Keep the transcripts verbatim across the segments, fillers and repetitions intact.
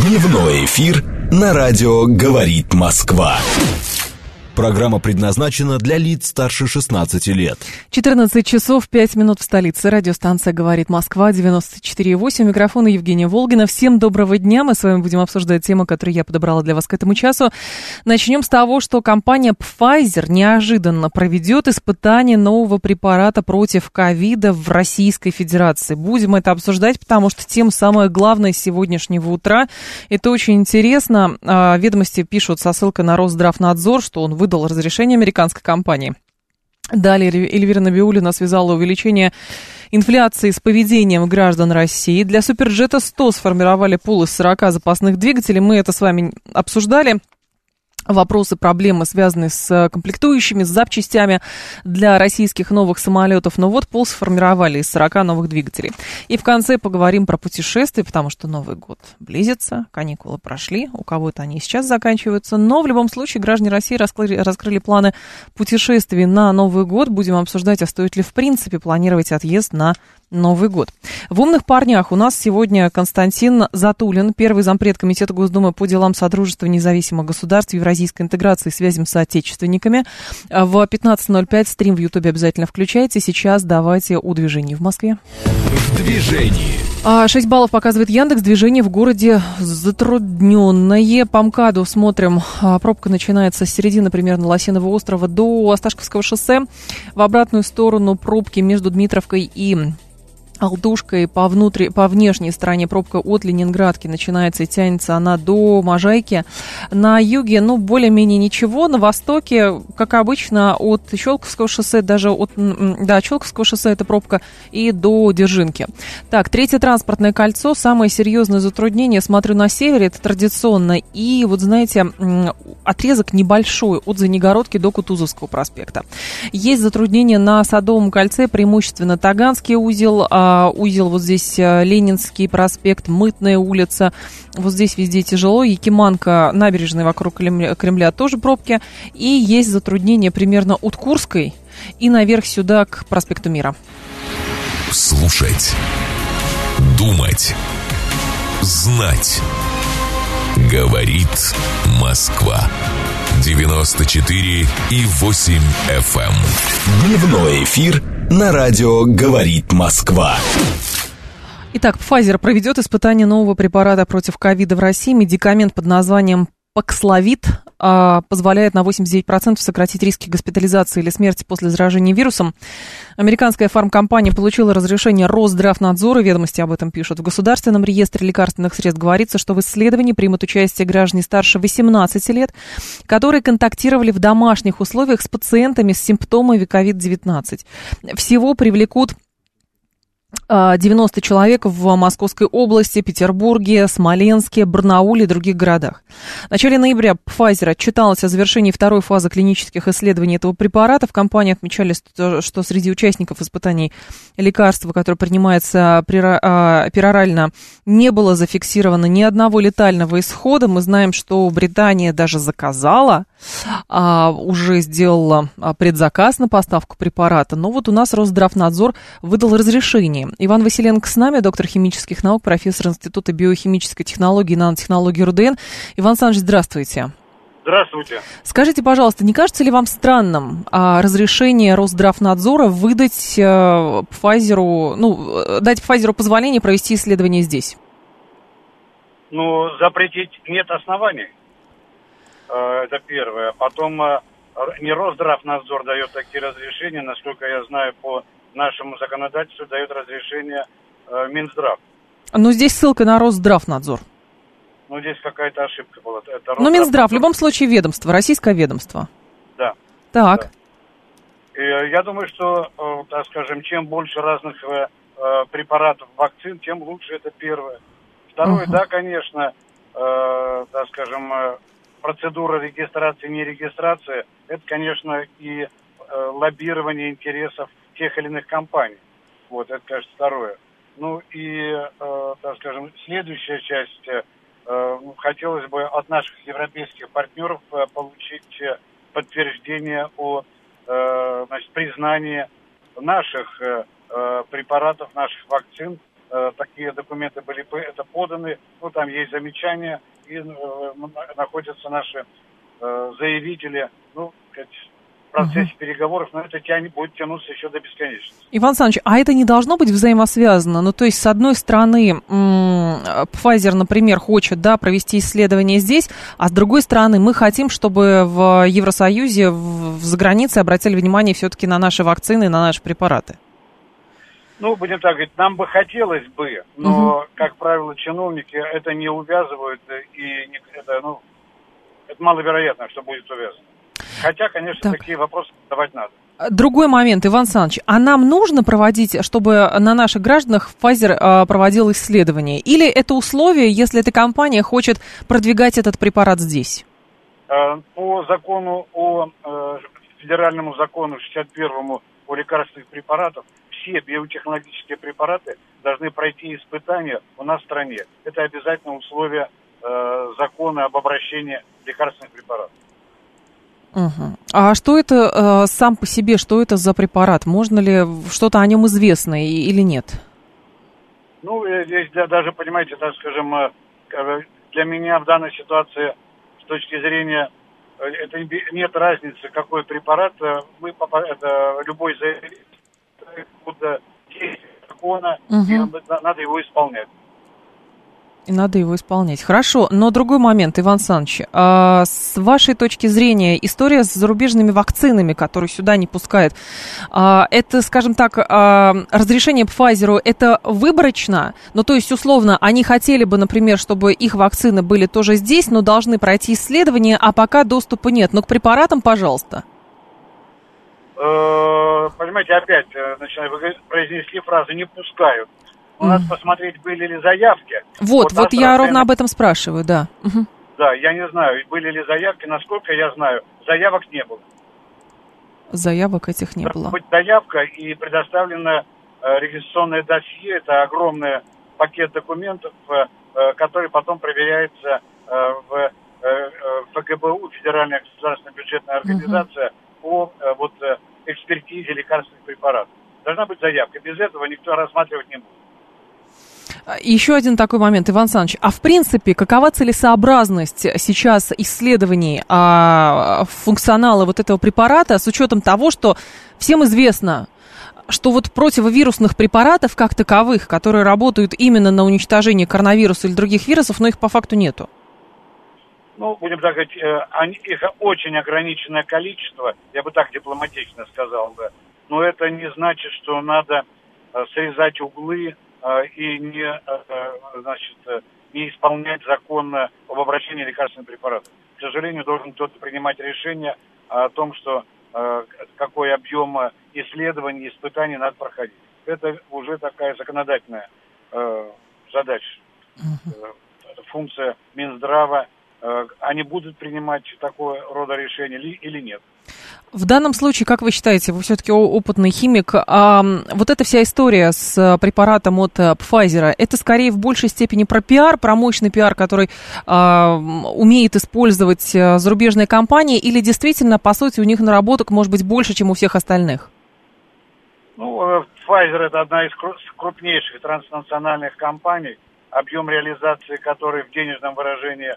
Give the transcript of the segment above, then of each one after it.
Дневной эфир на радио «Говорит Москва». Программа предназначена для лиц старше шестнадцати лет. четырнадцать часов пять минут в столице. Радиостанция «Говорит Москва», девяносто четыре и восемь. Микрофон Евгения Волгина. Всем доброго дня. Мы с вами будем обсуждать тему, которую я подобрала для вас к этому часу. Начнем с того, что компания Pfizer неожиданно проведет испытание нового препарата против ковида в Российской Федерации. Будем это обсуждать, потому что тема самая главная с сегодняшнего утра. Это очень интересно. Ведомости пишут со ссылкой на Росздравнадзор, что он выдал выдал разрешение американской компании. Далее Эльвира Набиуллина связала увеличение инфляции с поведением граждан России. Для Суперджета сто сформировали пул из сорока запасных двигателей. Мы это с вами обсуждали. Вопросы, проблемы, связанные с комплектующими, с запчастями для российских новых самолетов. Но вот пул сформировали из сорока новых двигателей. И в конце поговорим про путешествия, потому что Новый год близится, каникулы прошли, у кого-то они сейчас заканчиваются. Но в любом случае граждане России раскрыли, раскрыли планы путешествий на Новый год. Будем обсуждать, а стоит ли в принципе планировать отъезд на Новый год. В «Умных парнях» у нас сегодня Константин Затулин, первый зампред Комитета Госдумы по делам Содружества независимых государств, евразийской интеграции и связям с соотечественниками. В пятнадцать ноль пять стрим в Ютубе обязательно включайте. Сейчас давайте о движении в Москве. В движении. шесть баллов показывает Яндекс. Движение в городе затрудненное. По МКАДу смотрим. Пробка начинается с середины примерно Лосиного острова до Осташковского шоссе. В обратную сторону пробки между Дмитровкой и Алтушкой. По, внутри, по внешней стороне пробка от Ленинградки начинается и тянется она до Можайки. На юге, ну, более-менее ничего. На востоке, как обычно, от Щелковского шоссе, даже от, да, Щелковского шоссе это пробка и до Держинки. Так, третье транспортное кольцо. Самое серьезное затруднение, смотрю, на севере, это традиционно. И вот, знаете, отрезок небольшой от Звенигородки до Кутузовского проспекта. Есть затруднения на Садовом кольце, преимущественно Таганский узел, узел вот здесь Ленинский проспект, Мытная улица. Вот здесь везде тяжело. Якиманка, набережная вокруг Кремля, Кремля тоже пробки. И есть затруднения примерно от Курской и наверх сюда к проспекту Мира. Слушать. Думать. Знать. Говорит Москва. девяносто четыре и восемь эф эм. Дневной эфир на радио «Говорит Москва». Итак, Pfizer проведет испытание нового препарата против ковида в России. Медикамент под названием Паксловид а, позволяет на восемьдесят девять процентов сократить риски госпитализации или смерти после заражения вирусом. Американская фармкомпания получила разрешение Росздравнадзора, ведомости об этом пишут. В Государственном реестре лекарственных средств говорится, что в исследовании примут участие граждане старше восемнадцати лет, которые контактировали в домашних условиях с пациентами с симптомами ковид девятнадцать. Всего привлекут девяносто человек в Московской области, Петербурге, Смоленске, Барнауле и других городах. В начале ноября Pfizer отчиталась о завершении второй фазы клинических исследований этого препарата. В компании отмечали, что среди участников испытаний лекарства, которое принимается перорально, не было зафиксировано ни одного летального исхода. Мы знаем, что Британия даже заказала, уже сделала предзаказ на поставку препарата. Но вот у нас Росздравнадзор выдал разрешение. Иван Василенко с нами, доктор химических наук, профессор Института биохимической технологии и нанотехнологии РУДН. Иван Александрович, здравствуйте. Здравствуйте. Скажите, пожалуйста, не кажется ли вам странным а, разрешение Росздравнадзора выдать а, Pfizer, ну, дать Pfizer позволение провести исследование здесь? Ну, запретить нет оснований. Это первое. Потом не Росздравнадзор дает такие разрешения, насколько я знаю, по нашему законодательству дает разрешение Минздрав. Ну, здесь ссылка на Росздравнадзор. Ну, здесь какая-то ошибка была. Это ну, Минздрав, в любом случае ведомство, российское ведомство. Да. Так. Да. И я думаю, что, так скажем, чем больше разных препаратов, вакцин, тем лучше, это первое. Второе, uh-huh. да, конечно, так скажем, процедура регистрации, не регистрации, это, конечно, и лоббирование интересов тех или иных компаний. Вот, это, конечно, второе. Ну и, э, так скажем, следующая часть, э, хотелось бы от наших европейских партнеров э, получить э, подтверждение о, э, значит, признании наших э, препаратов, наших вакцин э, такие документы были это поданы, ну, там есть замечания, и э, находятся наши э, заявители, ну, в процессе угу. переговоров, но это тянет, будет тянуться еще до бесконечности. Иван Александрович, а это не должно быть взаимосвязано? Ну, то есть, с одной стороны, Pfizer, например, хочет, да, провести исследование здесь, а с другой стороны, мы хотим, чтобы в Евросоюзе, в, за границей обратили внимание все-таки на наши вакцины, на наши препараты. Ну, будем так говорить, нам бы хотелось бы, но, угу. как правило, чиновники это не увязывают, и не, это, ну, это маловероятно, что будет увязано. Хотя, конечно, так. такие вопросы задавать надо. Другой момент, Иван Александрович, а нам нужно проводить, чтобы на наших гражданах Pfizer а, проводил исследования? Или это условие, если эта компания хочет продвигать этот препарат здесь? По закону, о федеральному закону шестьдесят первому о лекарственных препаратах, все биотехнологические препараты должны пройти испытания у нас в стране. Это обязательное условие э, закона об обращении лекарственных препаратов. Угу. А что это э, сам по себе, что это за препарат? Можно ли что-то о нем известно или нет? Ну, здесь даже, понимаете, так скажем, для меня в данной ситуации с точки зрения, это нет разницы, какой препарат, вы, это любой заявитель, куда есть закона, угу. и надо его исполнять. И надо его исполнять. Хорошо, но другой момент, Иван Александрович. А с вашей точки зрения, история с зарубежными вакцинами, которые сюда не пускают, а, это, скажем так, а, разрешение Pfizer, это выборочно? Ну, то есть, условно, они хотели бы, например, чтобы их вакцины были тоже здесь, но должны пройти исследования, а пока доступа нет. Но к препаратам, пожалуйста. Понимаете, опять, значит, вы произнесли фразу «не пускают». У нас mm. посмотреть, были ли заявки. Вот, вот, вот я ровно об этом спрашиваю, да. Угу. Да, я не знаю, были ли заявки, насколько я знаю, заявок не было. Заявок этих не было. Быть заявка и предоставлено э, регистрационное досье, это огромный пакет документов, э, который потом проверяется э, в э, э, ФГБУ, Федеральная государственная бюджетная организация, угу. по э, вот, э, экспертизе лекарственных препаратов. Должна быть заявка, без этого никто рассматривать не будет. Еще один такой момент, Иван Александрович. А в принципе, какова целесообразность сейчас исследований а, функционала вот этого препарата с учетом того, что всем известно, что вот противовирусных препаратов как таковых, которые работают именно на уничтожение коронавируса или других вирусов, но их по факту нету? Ну, будем так говорить, они, их очень ограниченное количество, я бы так дипломатично сказал бы, но это не значит, что надо срезать углы и не, значит, не исполнять закон об обращении лекарственных препаратов. К сожалению, должен кто-то принимать решение о том, что какой объем исследований, испытаний надо проходить. Это уже такая законодательная задача, функция Минздрава. Они будут принимать такого рода решения или нет? В данном случае, как вы считаете, вы все-таки опытный химик, а вот эта вся история с препаратом от Pfizer, это скорее в большей степени про пиар, про мощный пиар, который а, умеет использовать зарубежные компании, или действительно, по сути, у них наработок может быть больше, чем у всех остальных? Ну, Pfizer это одна из крупнейших транснациональных компаний, объем реализации которой в денежном выражении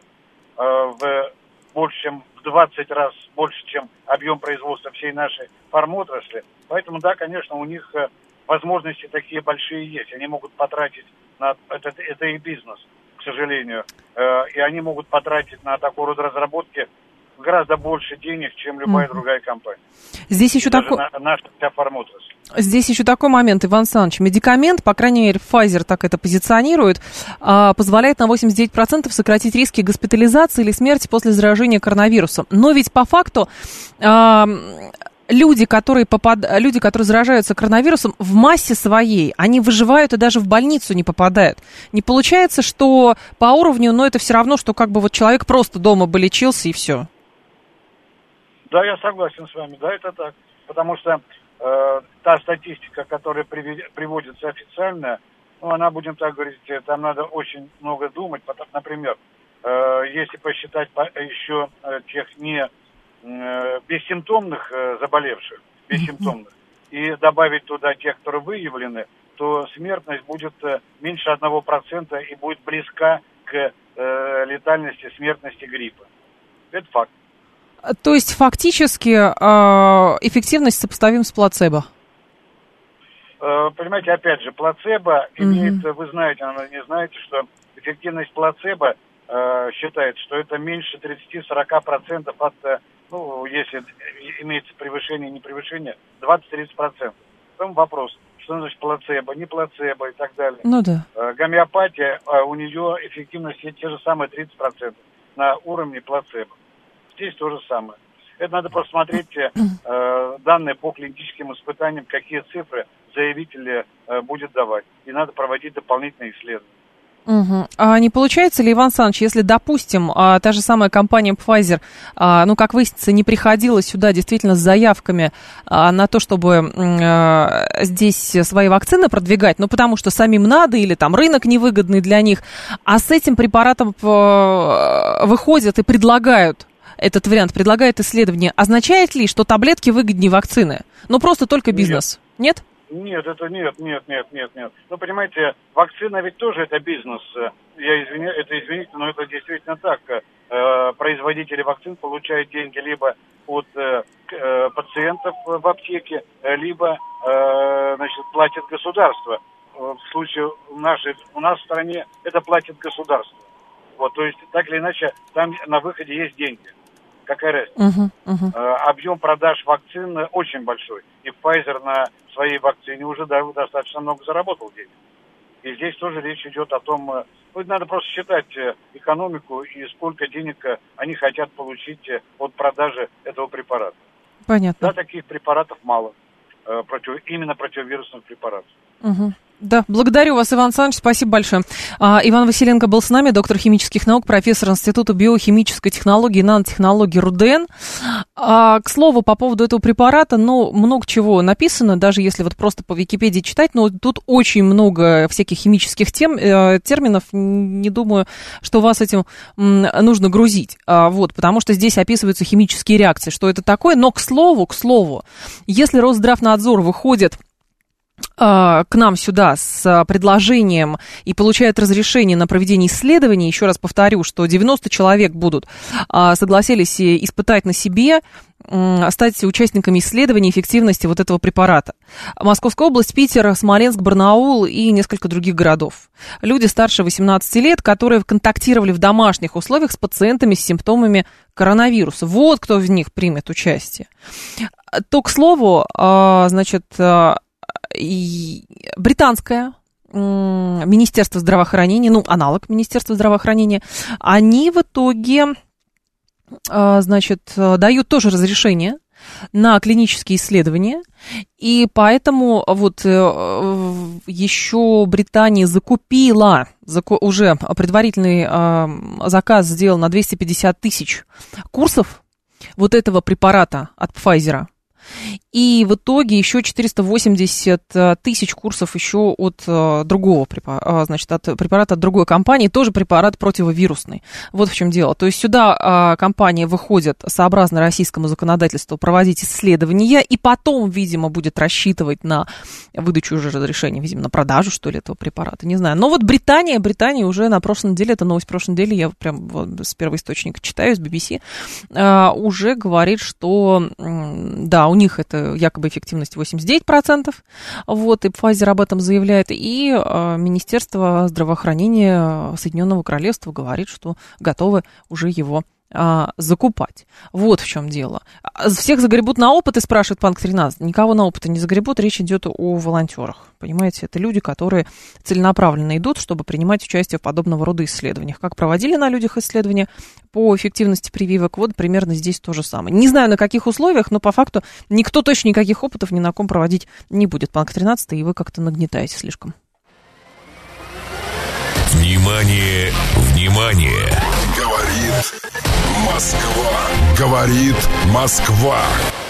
в больше, чем в двадцать раз больше, чем объем производства всей нашей фармотрасли. Поэтому, да, конечно, у них возможности такие большие есть. Они могут потратить на... Это, это их бизнес, к сожалению. И они могут потратить на такого рода разработки гораздо больше денег, чем любая mm. другая компания. Здесь еще такой... на, наша вся фармотрасль. Здесь еще такой момент, Иван Александрович. Медикамент, по крайней мере, Pfizer так это позиционирует, позволяет на восемьдесят девять процентов сократить риски госпитализации или смерти после заражения коронавирусом. Но ведь по факту люди, которые, попад... люди, которые заражаются коронавирусом, в массе своей, они выживают и даже в больницу не попадают. Не получается, что по уровню, но это все равно, что как бы вот человек просто дома бы лечился и все. Да, я согласен с вами, да, это так. Потому что э, та статистика, которая привед... приводится официально, ну, она, будем так говорить, там надо очень много думать. Потому, например, э, если посчитать по, еще э, тех не э, бессимптомных э, заболевших, бессимптомных, и добавить туда тех, которые выявлены, то смертность будет меньше одного процента и будет близка к э, летальности, смертности гриппа. Это факт. То есть фактически э, эффективность сопоставима с плацебо? Э, понимаете, опять же, плацебо mm-hmm. имеет, вы знаете, не знаете, что эффективность плацебо э, считается, что это меньше тридцать-сорок процентов от, ну, если имеется превышение, не превышение, двадцать-тридцать процентов. Потом вопрос, что значит плацебо, не плацебо и так далее. Ну да. Э, гомеопатия, э, у нее эффективность те же самые тридцать процентов на уровне плацебо. Здесь то же самое. Это надо просто смотреть э, данные по клиническим испытаниям, какие цифры заявитель э, будет давать. И надо проводить дополнительные исследования. Угу. А не получается ли, Иван Саныч, если, допустим, а, та же самая компания Pfizer, а, ну, как выяснится, не приходила сюда действительно с заявками а, на то, чтобы а, здесь свои вакцины продвигать, ну, потому что самим надо, или там рынок невыгодный для них, а с этим препаратом а, выходят и предлагают этот вариант, предлагают исследование, означает ли, что таблетки выгоднее вакцины? Ну, просто только бизнес, нет? Нет, это нет, нет, нет, нет, нет. Ну, понимаете, вакцина ведь тоже это бизнес. Я извиняюсь, это извините, но это действительно так. Э, производители вакцин получают деньги либо от э, э, пациентов в аптеке, либо, э, значит, платит государство. В случае нашей, у нас в стране это платит государство. Вот, то есть, так или иначе, там на выходе есть деньги. Какая разница? Uh-huh, uh-huh. Э, объем продаж вакцин очень большой. И Pfizer на своей вакцине уже да, достаточно много заработал денег. И здесь тоже речь идет о том, ну, надо просто считать экономику и сколько денег они хотят получить от продажи этого препарата. Понятно. Да, таких препаратов мало, э, против, именно противовирусных препаратов. Угу. Да, благодарю вас, Иван Саныч, спасибо большое. А, Иван Василенко был с нами, доктор химических наук, профессор Института биохимической технологии и нанотехнологий РУДН. А, к слову, по поводу этого препарата, ну, много чего написано, даже если вот просто по Википедии читать, но тут очень много всяких химических тем, э, терминов, не думаю, что вас этим м, нужно грузить, а, вот, потому что здесь описываются химические реакции, что это такое, но, к слову, к слову, если Росздравнадзор выходит к нам сюда с предложением и получают разрешение на проведение исследований, еще раз повторю, что девяносто человек будут, согласились испытать на себе, стать участниками исследований эффективности вот этого препарата. Московская область, Питер, Смоленск, Барнаул и несколько других городов. Люди старше восемнадцати лет, которые контактировали в домашних условиях с пациентами с симптомами коронавируса. Вот кто в них примет участие. То, к слову, значит, и британское Министерство здравоохранения, ну, аналог Министерства здравоохранения, они в итоге, значит, дают тоже разрешение на клинические исследования, и поэтому вот еще Британия закупила, уже предварительный заказ сделал на двести пятьдесят тысяч курсов вот этого препарата от Pfizer. И в итоге еще четыреста восемьдесят тысяч курсов еще от uh, другого препарата, значит, от препарата от другой компании, тоже препарат противовирусный. Вот в чем дело. То есть сюда uh, компания выходит сообразно российскому законодательству проводить исследования, и потом, видимо, будет рассчитывать на выдачу уже разрешения, видимо, на продажу, что ли, этого препарата, не знаю. Но вот Британия, Британия уже на прошлой неделе, это новость прошлой недели, я прям вот с первоисточника читаю, с би би си, uh, уже говорит, что, да, у них это якобы эффективность восемьдесят девять процентов, вот, и Pfizer об этом заявляет, и э, Министерство здравоохранения Соединенного Королевства говорит, что готовы уже его э, закупать. Вот в чем дело. Всех загребут на опыт, и спрашивает Панк тринадцать. Никого на опыт не загребут, речь идет о волонтерах. Понимаете, это люди, которые целенаправленно идут, чтобы принимать участие в подобного рода исследованиях. Как проводили на людях исследования по эффективности прививок, вот примерно здесь то же самое. Не знаю, на каких условиях, но по факту никто точно никаких опытов ни на ком проводить не будет. Панк тринадцать, и вы как-то нагнетаете слишком. Внимание, внимание! Говорит Москва. Говорит Москва.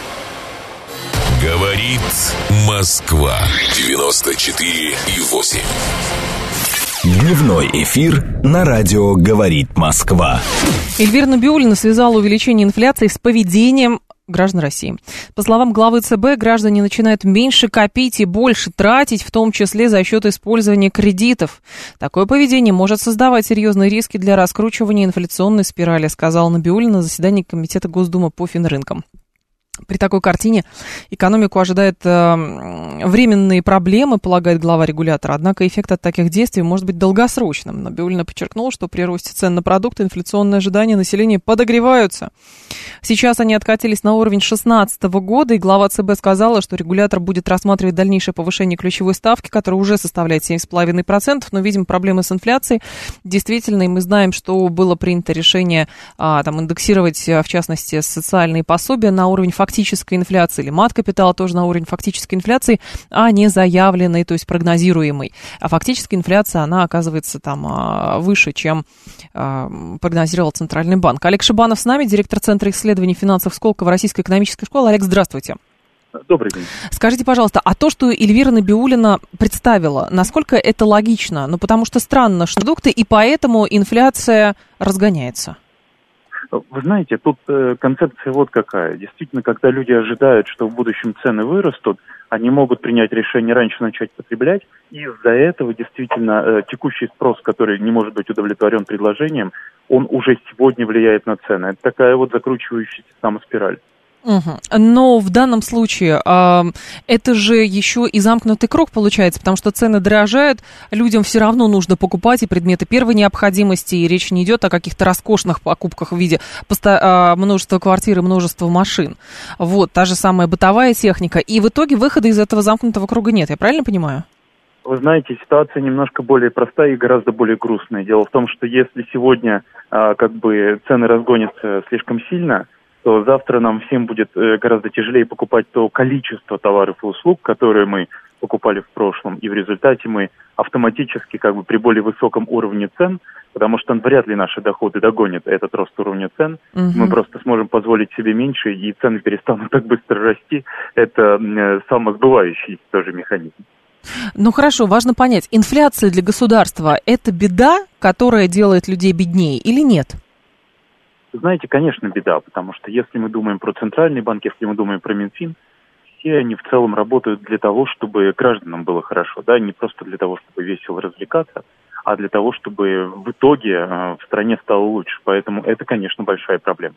Говорит Москва. девяносто четыре и восемь. Дневной эфир на радио «Говорит Москва». Эльвира Набиуллина связала увеличение инфляции с поведением граждан России. По словам главы ЦБ, граждане начинают меньше копить и больше тратить, в том числе за счет использования кредитов. Такое поведение может создавать серьезные риски для раскручивания инфляционной спирали, сказал Набиуллина на заседании Комитета Госдумы по финрынкам. При такой картине экономику ожидают э, временные проблемы, полагает глава регулятора. Однако эффект от таких действий может быть долгосрочным. Набиуллина подчеркнула, что при росте цен на продукты инфляционные ожидания населения подогреваются. Сейчас они откатились на уровень две тысячи шестнадцатого года, и глава ЦБ сказала, что регулятор будет рассматривать дальнейшее повышение ключевой ставки, которая уже составляет семь целых пять десятых процента. Но, видим, проблемы с инфляцией действительно, и мы знаем, что было принято решение а, там, индексировать, в частности, социальные пособия на уровень фактически фактической инфляции, или мат-капитала тоже на уровень фактической инфляции, а не заявленной, то есть прогнозируемой. А фактическая инфляция, она оказывается там выше, чем прогнозировал Центральный банк. Олег Шибанов с нами, директор Центра исследований финансов Сколково Российской экономической школы. Олег, здравствуйте. Добрый день. Скажите, пожалуйста, а то, что Эльвира Набиуллина представила, насколько это логично? Ну, потому что странно, что продукты, и поэтому инфляция разгоняется. Вы знаете, тут э, концепция вот какая. Действительно, когда люди ожидают, что в будущем цены вырастут, они могут принять решение раньше начать потреблять, и из-за этого действительно э, текущий спрос, который не может быть удовлетворен предложением, он уже сегодня влияет на цены. Это такая вот закручивающаяся самоспираль. Угу. Но в данном случае э, это же еще и замкнутый круг получается, потому что цены дорожают, людям все равно нужно покупать и предметы первой необходимости, и речь не идет о каких-то роскошных покупках в виде поста- э, множества квартир и множества машин. Вот, та же самая бытовая техника. И в итоге выхода из этого замкнутого круга нет, я правильно понимаю? Вы знаете, ситуация немножко более простая и гораздо более грустная. Дело в том, что если сегодня э, как бы цены разгонятся слишком сильно, то завтра нам всем будет э, гораздо тяжелее покупать то количество товаров и услуг, которые мы покупали в прошлом, и в результате мы автоматически как бы при более высоком уровне цен, потому что вряд ли наши доходы догонят этот рост уровня цен, угу. мы просто сможем позволить себе меньше, и цены перестанут так быстро расти. Это э, самосбывающийся тоже механизм. Ну хорошо, важно понять, инфляция для государства – это беда, которая делает людей беднее или нет? Знаете, конечно, беда, потому что если мы думаем про Центральный банк, если мы думаем про Минфин, все они в целом работают для того, чтобы гражданам было хорошо, да, не просто для того, чтобы весело развлекаться, а для того, чтобы в итоге э, в стране стало лучше. Поэтому это, конечно, большая проблема.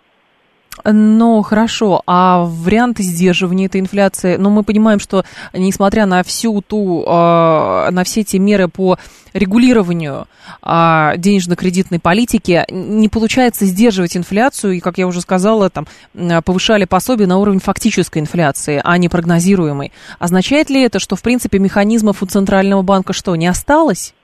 Ну, хорошо, а варианты сдерживания этой инфляции, ну, мы понимаем, что несмотря на всю ту, э, на все те меры по регулированию э, денежно-кредитной политики, не получается сдерживать инфляцию, и, как я уже сказала, там, повышали пособие на уровень фактической инфляции, а не прогнозируемой. Означает ли это, что, в принципе, механизмов у Центрального банка что, не осталось?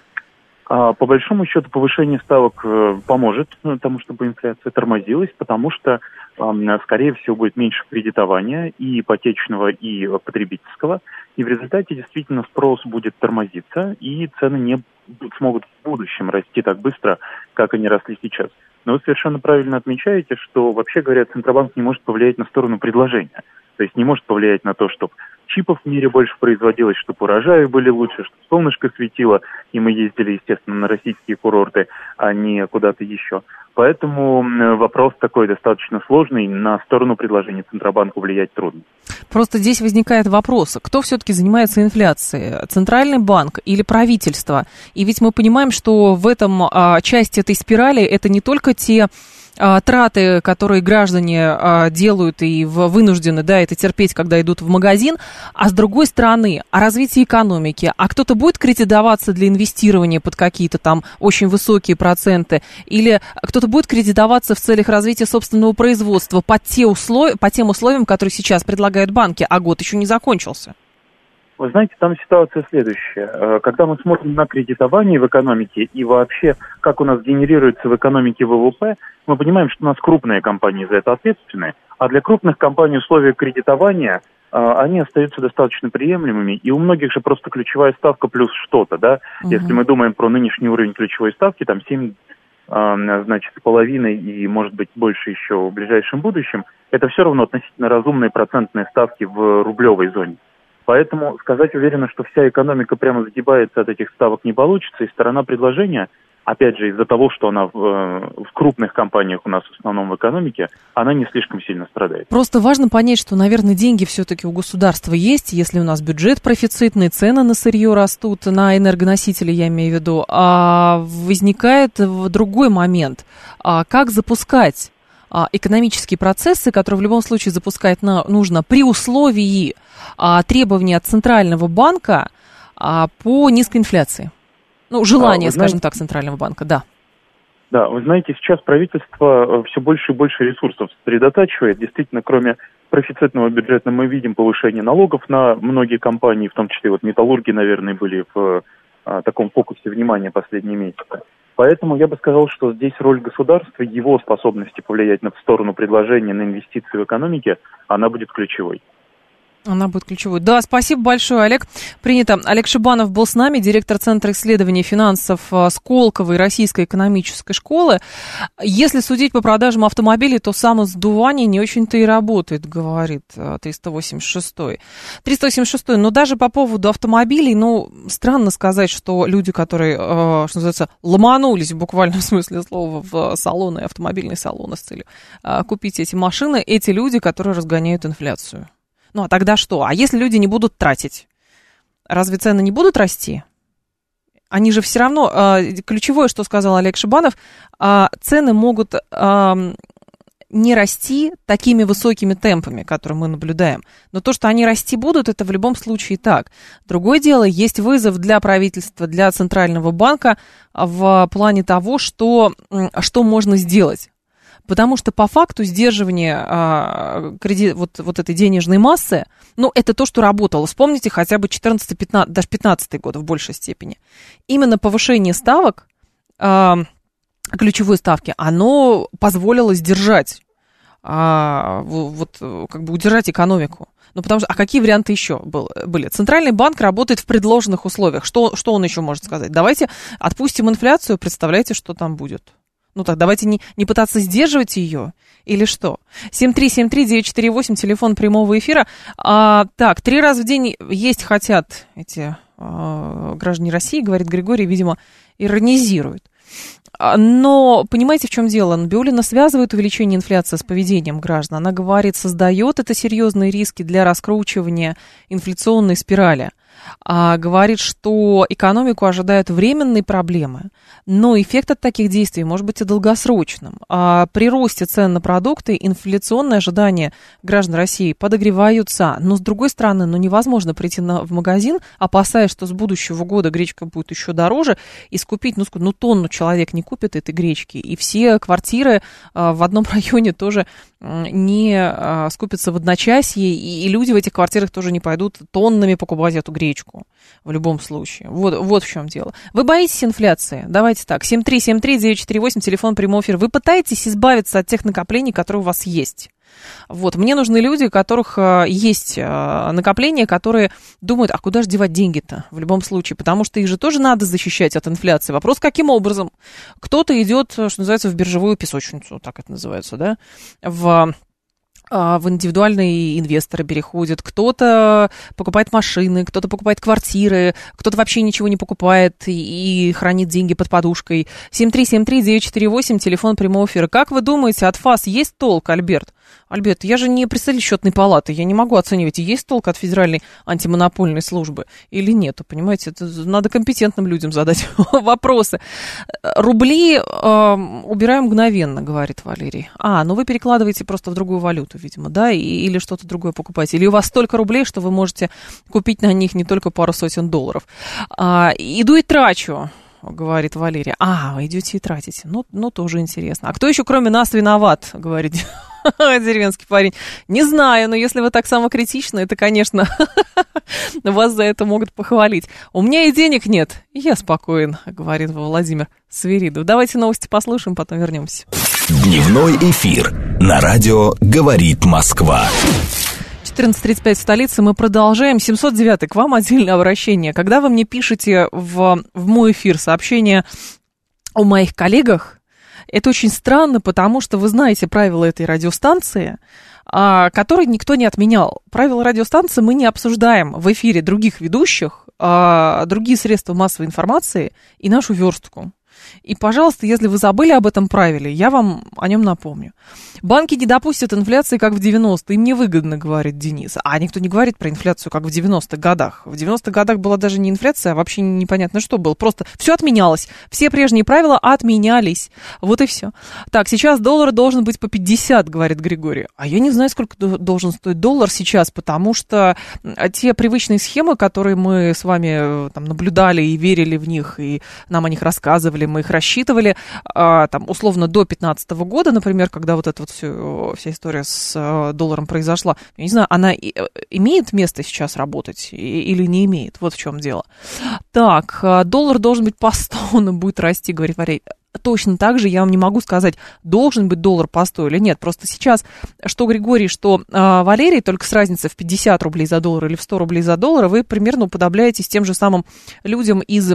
По большому счету повышение ставок поможет тому, чтобы инфляция тормозилась, потому что, скорее всего, будет меньше кредитования и ипотечного, и потребительского, и в результате действительно спрос будет тормозиться, и цены не смогут в будущем расти так быстро, как они росли сейчас. Но вы совершенно правильно отмечаете, что, вообще говоря, Центробанк не может повлиять на сторону предложения. То есть не может повлиять на то, чтобы чипов в мире больше производилось, чтобы урожаи были лучше, чтобы солнышко светило, и мы ездили, естественно, на российские курорты, а не куда-то еще. Поэтому вопрос такой достаточно сложный, на сторону предложения Центробанку влиять трудно. Просто здесь возникает вопрос, кто все-таки занимается инфляцией, Центральный банк или правительство? И ведь мы понимаем, что в этом а, часть этой спирали это не только те а, траты, которые граждане а, делают и в, вынуждены, да, это терпеть, когда идут в магазин, а с другой стороны, о развитии экономики, а кто-то будет кредитоваться для инвестирования под какие-то там очень высокие проценты, или кто-то будет кредитоваться в целях развития собственного производства под те условия, по тем условиям, которые сейчас предлагают банки, а год еще не закончился? Вы знаете, там ситуация следующая. Когда мы смотрим на кредитование в экономике и вообще, как у нас генерируется в экономике ВВП, мы понимаем, что у нас крупные компании за это ответственны, а для крупных компаний условия кредитования, они остаются достаточно приемлемыми, и у многих же просто ключевая ставка плюс что-то, да, угу. Если мы думаем про нынешний уровень ключевой ставки, там семь, значит, с половиной и, может быть, больше еще в ближайшем будущем, это все равно относительно разумные процентные ставки в рублевой зоне. Поэтому сказать уверенно, что вся экономика прямо загибается от этих ставок, не получится, и сторона предложения, опять же, из-за того, что она в, в крупных компаниях у нас в основном в экономике, она не слишком сильно страдает. Просто важно понять, что, наверное, деньги все-таки у государства есть, если у нас бюджет профицитный, цены на сырье растут, на энергоносители, я имею в виду, а возникает другой момент. А как запускать а, экономические процессы, которые в любом случае запускать на, нужно при условии а, требований от Центрального банка а, по низкой инфляции? Ну, желание, а, знаете, скажем так, Центрального банка, да. Да, вы знаете, сейчас правительство все больше и больше ресурсов сосредотачивает. Действительно, кроме профицитного бюджета мы видим повышение налогов на многие компании, в том числе вот металлурги, наверное, были в а, таком фокусе внимания последние месяцы. Поэтому я бы сказал, что здесь роль государства, его способности повлиять на в сторону предложения на инвестиции в экономике, она будет ключевой. Она будет ключевой. Да, спасибо большое, Олег. Принято. Олег Шибанов был с нами, директор Центра исследований финансов Сколковой Российской экономической школы. Если судить по продажам автомобилей, то самосдувание не очень-то и работает, говорит триста восемьдесят шестой. триста восемьдесят шестой. Но даже по поводу автомобилей, ну, странно сказать, что люди, которые, что называется, ломанулись в буквальном смысле слова в салоны, автомобильные салоны с целью купить эти машины, эти люди, которые разгоняют инфляцию. Ну, а тогда что? А если люди не будут тратить? Разве цены не будут расти? Они же все равно... Э, ключевое, что сказал Олег Шибанов, э, цены могут э, не расти такими высокими темпами, которые мы наблюдаем. Но то, что они расти будут, это в любом случае так. Другое дело, есть вызов для правительства, для Центрального банка в плане того, что, что можно сделать. Потому что по факту сдерживание а, кредит, вот, вот этой денежной массы, ну, это то, что работало. Вспомните хотя бы четырнадцатый, пятнадцатый, даже пятнадцатый год в большей степени. Именно повышение ставок, а, ключевой ставки, оно позволило сдержать, а, вот, как бы удержать экономику. Ну, потому что, а какие варианты еще был, были? Центральный банк работает в предложенных условиях. Что, что он еще может сказать? Давайте отпустим инфляцию, представляете, что там будет. Ну так, давайте не, не пытаться сдерживать ее, или что? семь три семь три девять четыре восемь, телефон прямого эфира. А, так, три раза в день есть хотят эти а, граждане России, говорит Григорий, видимо, иронизирует. Но понимаете, в чем дело? Набиуллина связывает увеличение инфляции с поведением граждан. Она говорит, создает это серьезные риски для раскручивания инфляционной спирали. А, говорит, что экономику ожидают временные проблемы, но эффект от таких действий может быть и долгосрочным. А, при росте цен на продукты инфляционные ожидания граждан России подогреваются, но с другой стороны, ну, невозможно прийти на, в магазин, опасаясь, что с будущего года гречка будет еще дороже, и скупить, ну, ну тонну человек не купит этой гречки, и все квартиры а, в одном районе тоже не а, скупятся в одночасье, и, и люди в этих квартирах тоже не пойдут тоннами покупать эту гречку в любом случае. Вот, вот в чем дело. Вы боитесь инфляции? Давайте так. семь три семь три девять четыре восемь, телефон прямого эфира. Вы пытаетесь избавиться от тех накоплений, которые у вас есть? Вот. Мне нужны люди, у которых а, есть а, накопления, которые думают, а куда же девать деньги-то в любом случае? Потому что их же тоже надо защищать от инфляции. Вопрос, каким образом? Кто-то идет, что называется, в биржевую песочницу, так это называется, да, в... в индивидуальные инвесторы переходят, кто-то покупает машины, кто-то покупает квартиры, кто-то вообще ничего не покупает и, и хранит деньги под подушкой. семь три семь три девять четыре восемь, телефон прямого эфира. Как вы думаете, от ФАС есть толк, Альберт? Альберт, я же не представитель счетной палаты, я не могу оценивать, есть толк от Федеральной антимонопольной службы или нет, понимаете, это надо компетентным людям задать вопросы. Рубли э, убираем мгновенно, говорит Валерий. А, ну вы перекладываете просто в другую валюту, видимо, да, и, или что-то другое покупаете. Или у вас столько рублей, что вы можете купить на них не только пару сотен долларов. А, иду и трачу, говорит Валерия. А, вы идете и тратите. Ну, ну, тоже интересно. А кто еще кроме нас виноват, говорит деревенский парень? Не знаю, но если вы так самокритичны, это, конечно, вас за это могут похвалить. У меня и денег нет, и я спокоен, говорит Владимир Свиридов. Давайте новости послушаем, потом вернемся. Дневной эфир на радио «Говорит Москва». четырнадцать тридцать пять в столице, мы продолжаем. семьсот девятый, к вам отдельное обращение. Когда вы мне пишете в, в мой эфир сообщения о моих коллегах, это очень странно, потому что вы знаете правила этой радиостанции, а, которые никто не отменял. Правила радиостанции мы не обсуждаем в эфире других ведущих, а, другие средства массовой информации и нашу верстку. И, пожалуйста, если вы забыли об этом правиле, я вам о нем напомню. Банки не допустят инфляции, как в девяностые. Им невыгодно, говорит Денис. А никто не говорит про инфляцию, как в девяностых годах. В девяностых годах была даже не инфляция, а вообще непонятно, что было. Просто все отменялось. Все прежние правила отменялись. Вот и все. Так, сейчас доллар должен быть по пятьдесят, говорит Григорий. А я не знаю, сколько должен стоить доллар сейчас, потому что те привычные схемы, которые мы с вами там наблюдали и верили в них, и нам о них рассказывали, мы их рассчитывали, а, там, условно, до пятнадцатого года, например, когда вот эта вот все, вся история с а, долларом произошла, я не знаю, она и, имеет место сейчас работать и, или не имеет? Вот в чем дело. Так, а, доллар должен быть по сто, он будет расти, говорит Валерий. Точно так же я вам не могу сказать, должен быть доллар по сто или нет. Просто сейчас, что Григорий, что а, Валерий, только с разницей в пятьдесят рублей за доллар или в сто рублей за доллар, вы примерно уподобляетесь тем же самым людям из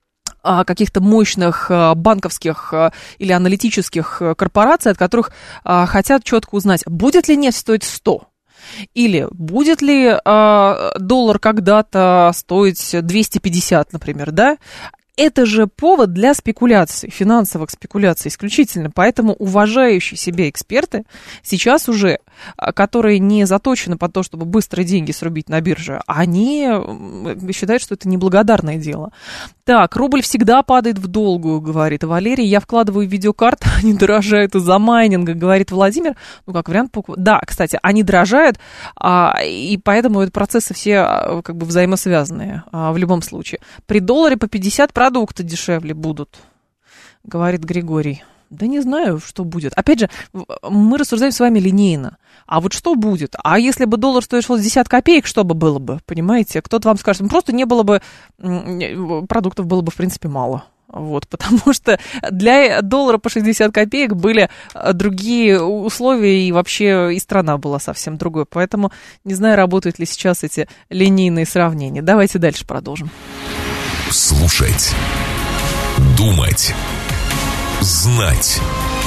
каких-то мощных банковских или аналитических корпораций, от которых хотят четко узнать, будет ли нефть стоить сто, или будет ли доллар когда-то стоить двести пятьдесят, например, да? Это же повод для спекуляций, финансовых спекуляций исключительно. Поэтому уважающие себя эксперты сейчас уже, которые не заточены под то, чтобы быстро деньги срубить на бирже, они считают, что это неблагодарное дело. Так, рубль всегда падает в долгую, говорит Валерий. Я вкладываю в видеокарты, они дорожают из-за майнинга, говорит Владимир. Ну, как вариант, да, кстати, они дорожают, а, и поэтому это процессы все как бы взаимосвязанные а, в любом случае. При долларе по пятьдесят продукты дешевле будут, говорит Григорий. Да не знаю, что будет. Опять же, мы рассуждаем с вами линейно. А вот что будет? А если бы доллар стоил шестьдесят копеек, что бы было бы? Понимаете? Кто-то вам скажет, просто не было бы, продуктов было бы, в принципе, мало. Вот, потому что для доллара по шестьдесят копеек были другие условия, и вообще и страна была совсем другой. Поэтому не знаю, работают ли сейчас эти линейные сравнения. Давайте дальше продолжим. Слушать, думать, знать.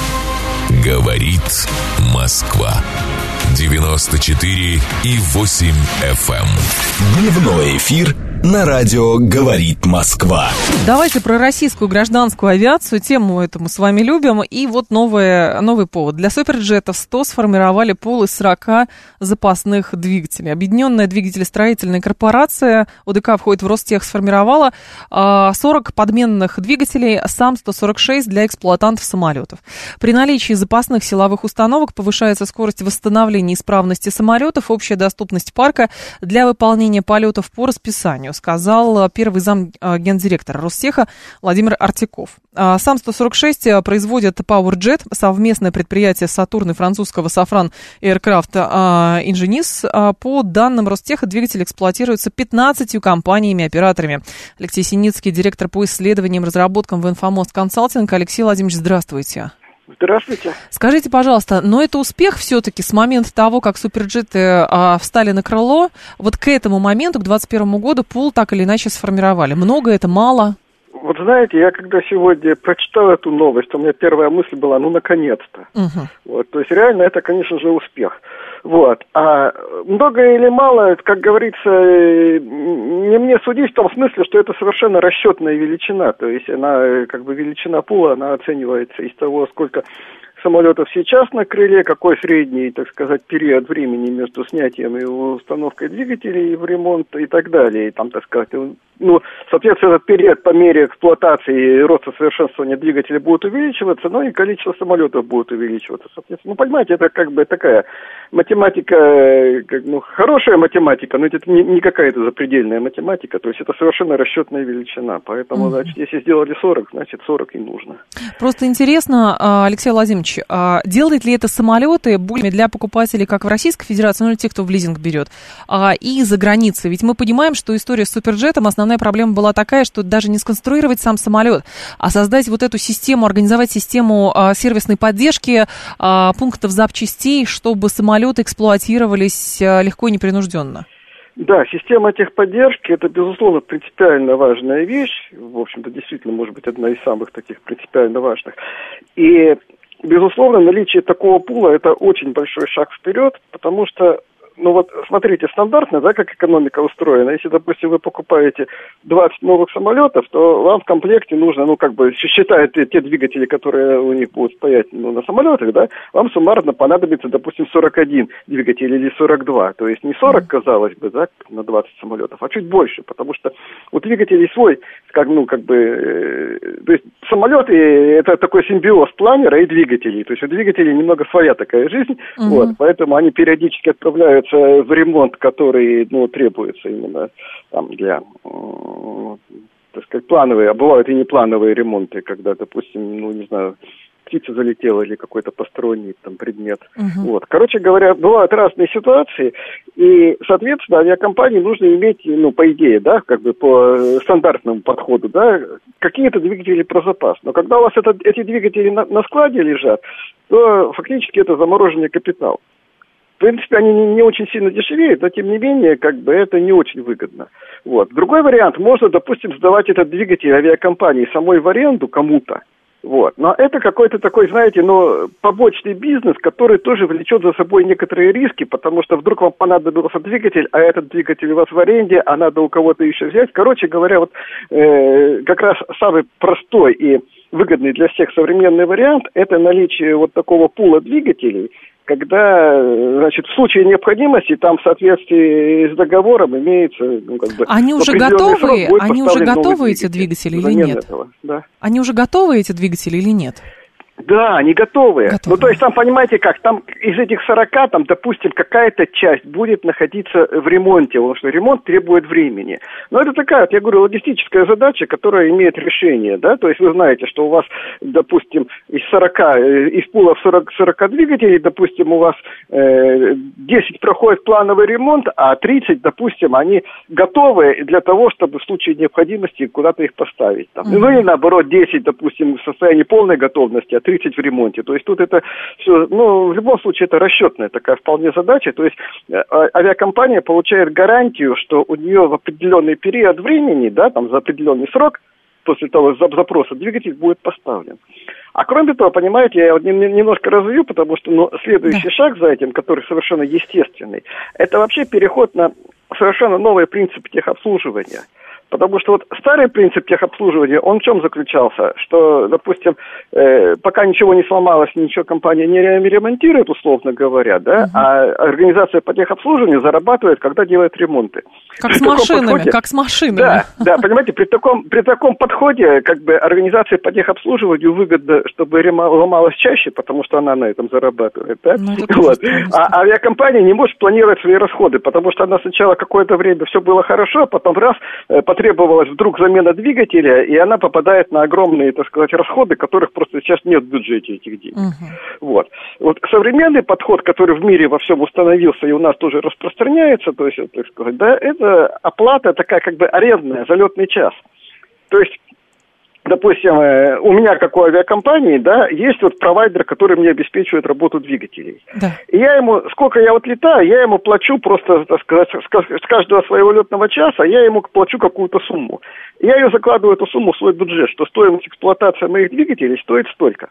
Говорит Москва. девяносто четыре и восемь эф эм. Дневной эфир на радио «Говорит Москва». Давайте про российскую гражданскую авиацию. Тему эту мы с вами любим. И вот новый, новый повод. Для суперджетов сто сформировали пул из сорока запасных двигателей. Объединенная двигателестроительная корпорация ОДК входит в Ростех, сформировала сорок подменных двигателей САМ сто сорок шесть для эксплуатантов самолетов. При наличии запасных силовых установок повышается скорость восстановления исправности самолетов, общая доступность парка для выполнения полетов по расписанию, сказал первый зам гендиректора Ростеха Владимир Артиков. САМ сто сорок шесть производит PowerJet, совместное предприятие Сатурн и французского Safran Aircraft Engineers. По данным Ростеха, двигатель эксплуатируется пятнадцатью компаниями-операторами. Алексей Синицкий, директор по исследованиям и разработкам в Инфомост Консалтинг. Алексей Владимирович, здравствуйте. Здравствуйте. Скажите, пожалуйста, но это успех все-таки с момента того, как суперджеты а, встали на крыло, вот к этому моменту, к двадцать первому году, пул так или иначе сформировали? Много это, мало? Вот знаете, я когда сегодня прочитал эту новость, у меня первая мысль была, ну, наконец-то. Угу. Вот, то есть реально это, конечно же, успех. Вот. А много или мало, как говорится, не мне судить в том смысле, что это совершенно расчетная величина. То есть она, как бы, величина пула, она оценивается из того, сколько самолетов сейчас на крыле, какой средний, так сказать, период времени между снятием и установкой двигателей в ремонт и так далее. И там, так сказать, ну, соответственно, этот период по мере эксплуатации и роста совершенствования двигателя будет увеличиваться, но и количество самолетов будет увеличиваться. Соответственно, ну, понимаете, это как бы такая математика, как, ну, хорошая математика, но это не, не какая-то запредельная математика, то есть это совершенно расчетная величина. Поэтому, mm-hmm. значит, если сделали сорок, значит, сорок и нужно. Просто интересно, Алексей Владимирович, делает ли это самолеты более для покупателей, как в Российской Федерации, ну, или тех, кто в лизинг берет, и за границей? Ведь мы понимаем, что история с суперджетом, основная проблема была такая, что даже не сконструировать сам самолет, а создать вот эту систему, организовать систему сервисной поддержки, пунктов запчастей, чтобы самолеты эксплуатировались легко и непринужденно. Да, система техподдержки – это, безусловно, принципиально важная вещь. В общем-то, действительно, может быть, одна из самых таких принципиально важных. И, безусловно, наличие такого пула – это очень большой шаг вперед, потому что ну вот смотрите, стандартно, да, как экономика устроена. Если, допустим, вы покупаете двадцать новых самолетов, то вам в комплекте нужно, ну как бы, считая те, те двигатели, которые у них будут стоять ну, на самолетах, да, вам суммарно понадобится, допустим, сорок один двигатель или сорок два. То есть не сорок, казалось бы, да, на двадцать самолетов, а чуть больше, потому что у двигателей свой, как, ну как бы, э, то есть самолеты это такой симбиоз планера и двигателей. То есть у двигателей немного своя такая жизнь, uh-huh. вот, поэтому они периодически отправляются в ремонт, который, ну, требуется именно там для, э, так сказать, плановые, а бывают и неплановые ремонты, когда, допустим, ну, не знаю, птица залетела или какой-то посторонний там предмет. Uh-huh. Вот. Короче говоря, бывают разные ситуации, и, соответственно, авиакомпании нужно иметь, ну, по идее, да, как бы по стандартному подходу, да, какие-то двигатели про запас. Но когда у вас это, эти двигатели на, на складе лежат, то фактически это замороженный капитал. В принципе, они не, не очень сильно дешевеют, но, тем не менее, как бы это не очень выгодно. Вот. Другой вариант, можно, допустим, сдавать этот двигатель авиакомпании самой в аренду кому-то. Вот. Но это какой-то такой, знаете, ну, побочный бизнес, который тоже влечет за собой некоторые риски, потому что вдруг вам понадобился двигатель, а этот двигатель у вас в аренде, а надо у кого-то еще взять. Короче говоря, вот э, как раз самый простой и выгодный для всех современный вариант – это наличие вот такого пула двигателей, когда, значит, в случае необходимости, там в соответствии с договором имеется, ну, как бы... Они уже готовы, они уже готовы эти двигатели или нет? Этого, да. Они уже готовы эти двигатели или нет? Да, они готовые. готовые. Ну, то есть там, понимаете как, там из этих сорока, там, допустим, какая-то часть будет находиться в ремонте, потому что ремонт требует времени. Но это такая, я говорю, логистическая задача, которая имеет решение, да, то есть вы знаете, что у вас, допустим, из сорока, из пула сорок, сорок двигателей, допустим, у вас э, десять проходит плановый ремонт, а тридцать, допустим, они готовы для того, чтобы в случае необходимости куда-то их поставить. Там. Mm-hmm. Ну, или наоборот, десять, допустим, в состоянии полной готовности, а тридцать в ремонте. То есть тут это все, ну, в любом случае это расчетная такая вполне задача. То есть авиакомпания получает гарантию, что у нее в определенный период времени, да, там за определенный срок, после того запроса двигатель будет поставлен. А кроме того, понимаете, я вот немножко развью, потому что ну, следующий да. шаг за этим, который совершенно естественный, это вообще переход на совершенно новый принцип техобслуживания. Потому что вот старый принцип техобслуживания, он в чем заключался? Что, допустим, э, пока ничего не сломалось, ничего компания не ремонтирует, условно говоря, да, uh-huh. а организация по техобслуживанию зарабатывает, когда делает ремонты. Как при с машинами, подходе, как с машинами. Да, да, понимаете, при таком, при таком подходе, как бы, организация по техобслуживанию выгодно, чтобы ломалась чаще, потому что она на этом зарабатывает, да. Ну, вот. А авиакомпания не может планировать свои расходы, потому что она сначала какое-то время все было хорошо, а потом раз потребовалась вдруг замена двигателя, и она попадает на огромные, так сказать, расходы, которых просто сейчас нет в бюджете этих денег. Uh-huh. Вот. Вот современный подход, который в мире во всем установился и у нас тоже распространяется, то есть, так сказать, да, это оплата такая как бы арендная, залетный час. То есть, допустим, у меня, как у авиакомпании, да, есть вот провайдер, который мне обеспечивает работу двигателей. Да. И я ему, сколько я вот летаю, я ему плачу просто, так сказать, с каждого своего летного часа, я ему плачу какую-то сумму. И я ее закладываю, эту сумму, в свой бюджет, что стоимость эксплуатации моих двигателей стоит столько.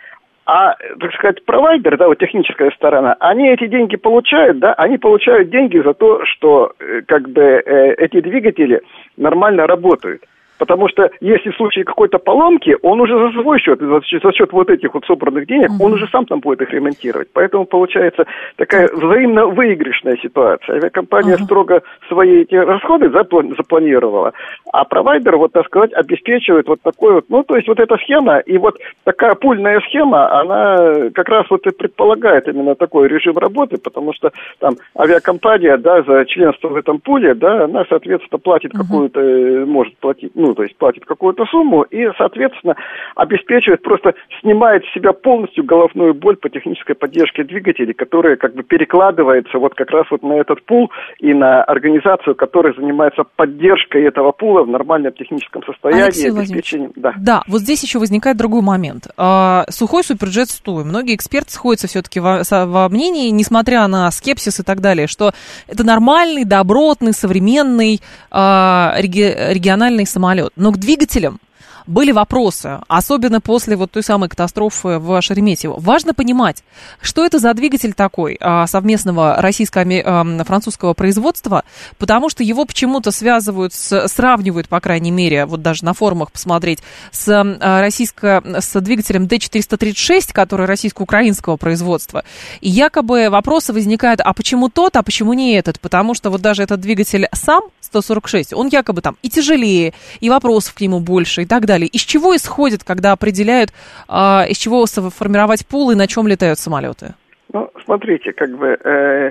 А, так сказать, провайдер, да, вот техническая сторона, они эти деньги получают, да, они получают деньги за то, что, как бы, э, эти двигатели нормально работают. Потому что если в случае какой-то поломки, он уже за свой счет, за, за счет вот этих вот собранных денег, uh-huh. он уже сам там будет их ремонтировать. Поэтому получается такая взаимно выигрышная ситуация. Авиакомпания uh-huh. строго свои эти расходы запланировала, а провайдер, вот так сказать, обеспечивает вот такой вот, ну, то есть вот эта схема, и вот такая пульная схема, она как раз вот и предполагает именно такой режим работы, потому что там авиакомпания, да, за членство в этом пуле, да, она, соответственно, платит uh-huh. какую-то, может платить, ну, то есть платит какую-то сумму и, соответственно, обеспечивает, просто снимает с себя полностью головную боль по технической поддержке двигателей, которая как бы перекладывается вот как раз вот на этот пул и на организацию, которая занимается поддержкой этого пула в нормальном техническом состоянии. Обеспечением. Да. да, вот здесь еще возникает другой момент. Сухой суперджет сто. Многие эксперты сходятся все-таки во, во мнении, несмотря на скепсис и так далее, что это нормальный, добротный, современный региональный самолет. Но к двигателям были вопросы, особенно после вот той самой катастрофы в Шереметьево. Важно понимать, что это за двигатель такой совместного российско-французского производства, потому что его почему-то связывают, с, сравнивают, по крайней мере, вот даже на форумах посмотреть, с, российско, с двигателем дэ четыреста тридцать шесть, который российско-украинского производства. И якобы вопросы возникают, а почему тот, а почему не этот? Потому что вот даже этот двигатель сам, сто сорок шесть, он якобы там и тяжелее, и вопросов к нему больше, и так далее. Из чего исходит, когда определяют, э, из чего формировать пул и на чем летают самолеты? Ну, смотрите, как бы э,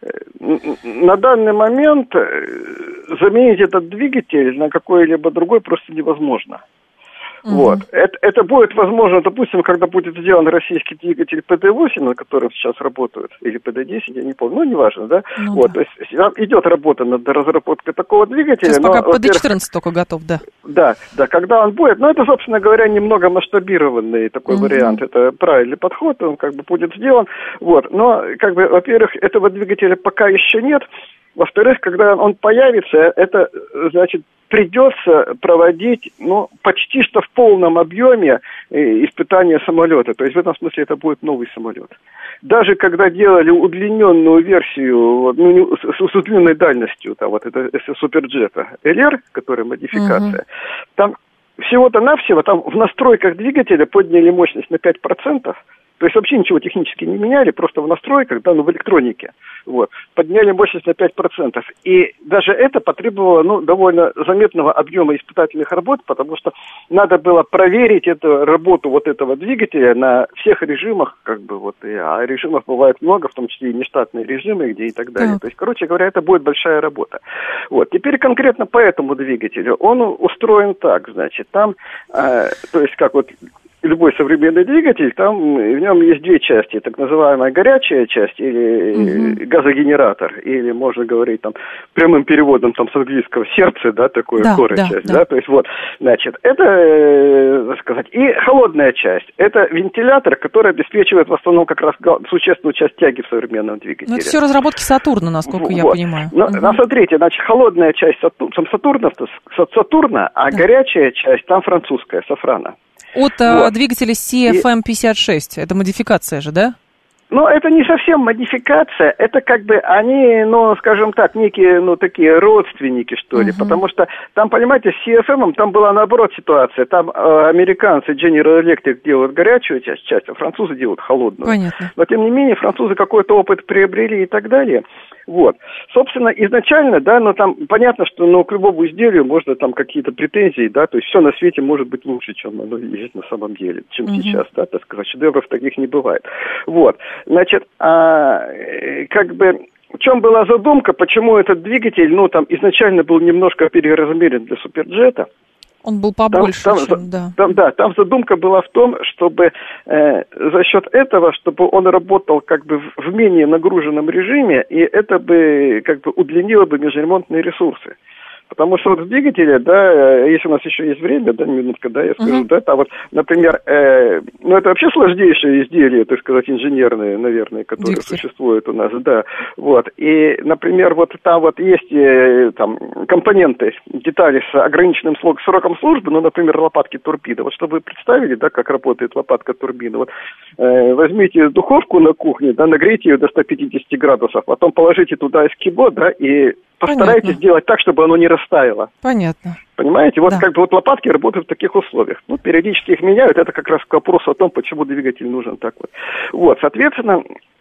на данный момент заменить этот двигатель на какой-либо другой просто невозможно. Uh-huh. Вот. Это, это будет возможно, допустим, когда будет сделан российский двигатель пэ дэ восемь, на котором сейчас работают, или пэ дэ десять, я не помню, ну, неважно, да? Ну, вот, да. То есть идет работа над разработкой такого двигателя. Сейчас но, пока пэ дэ четырнадцать только готов, да. Да, да, когда он будет, ну, это, собственно говоря, немного масштабированный такой uh-huh. вариант, это правильный подход, он как бы будет сделан, вот, но, как бы, во-первых, этого двигателя пока еще нет. Во-вторых, когда он появится, это, значит, придется проводить, ну, почти что в полном объеме испытания самолета. То есть в этом смысле это будет новый самолет. Даже когда делали удлиненную версию, ну, с, с удлиненной дальностью, там, вот это суперджета эл эр, которая модификация, uh-huh. там всего-то навсего, там в настройках двигателя подняли мощность на пять процентов. То есть вообще ничего технически не меняли, просто в настройках, да, ну, в электронике, вот, подняли мощность на пять процентов. И даже это потребовало, ну, довольно заметного объема испытательных работ, потому что надо было проверить эту работу вот этого двигателя на всех режимах, как бы, вот, и, а режимов бывает много, в том числе и нештатные режимы, где и так далее. Mm. То есть, короче говоря, это будет большая работа. Вот, теперь конкретно по этому двигателю. Он устроен так, значит, там, э, то есть, как вот, любой современный двигатель, там в нем есть две части, так называемая горячая часть или угу. газогенератор, или можно говорить там прямым переводом там с английского сердце, да, такое да, корая да, часть, да. да, то есть вот, значит, это, э, так сказать, и холодная часть, это вентилятор, который обеспечивает в основном как раз существенную часть тяги в современном двигателе. Ну, это все разработки Сатурна, насколько вот. я понимаю. Ну, угу. ну, смотрите, значит, холодная часть Сатурна, Сатурна, а да. горячая часть там французская, Сафрана. От вот. двигателя си эф эм пятьдесят шесть. Это модификация же, да? Ну, это не совсем модификация, это как бы они, ну, скажем так, некие, ну, такие родственники, что ли, uh-huh. потому что там, понимаете, с си эф эм там была наоборот ситуация, там э, американцы General Electric делают горячую часть, часть, а французы делают холодную. Понятно. Но, тем не менее, французы какой-то опыт приобрели и так далее. Вот. Собственно, изначально, да, ну, там, понятно, что, ну, к любому изделию можно там какие-то претензии, да, то есть все на свете может быть лучше, чем оно есть на самом деле, чем uh-huh. сейчас, да, так сказать, шедевров таких не бывает. Вот. Значит, а, как бы, в чем была задумка, почему этот двигатель, ну, там, изначально был немножко переразмерен для суперджета. Он был побольше, там, там, чем, да. Там, да, там задумка была в том, чтобы э, за счет этого, чтобы он работал как бы в, в менее нагруженном режиме, и это бы как бы удлинило бы межремонтные ресурсы. Потому что вот в двигателе, да, если у нас еще есть время, да, минутка, да, я скажу, uh-huh. да, там вот, например, э, ну, это вообще сложнейшее изделие, так сказать, инженерное, наверное, которое Двигатель. существует у нас, да, вот, и, например, вот там вот есть э, там компоненты, детали с ограниченным сроком службы, ну, например, лопатки турбины, вот, чтобы вы представили, да, как работает лопатка турбины, вот, э, возьмите духовку на кухне, да, нагрейте ее до ста пятидесяти градусов, потом положите туда эскибо, да, и постарайтесь Понятно. сделать так, чтобы оно не растаяло. Понятно. Понимаете? Вот да. как бы вот лопатки работают в таких условиях. Ну, периодически их меняют. Это как раз к вопросу о том, почему двигатель нужен так вот. Вот, соответственно,